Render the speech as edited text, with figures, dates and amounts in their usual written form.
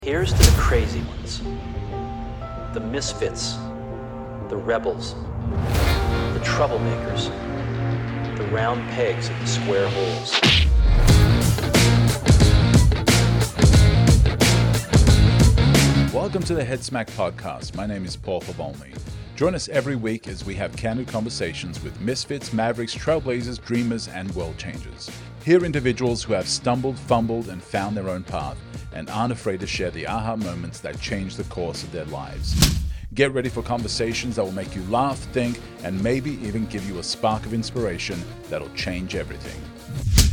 Here's to the crazy ones, the misfits, the rebels, the troublemakers, the round pegs at the square holes. Welcome to the Headsmack Podcast. My name is Paul Fabolny. Join us every week as we have candid conversations with misfits, mavericks, trailblazers, dreamers, and world changers. Hear individuals who have stumbled, fumbled, and found their own path, and aren't afraid to share the aha moments that change the course of their lives. Get ready for conversations that will make you laugh, think, and maybe even give you a spark of inspiration that'll change everything.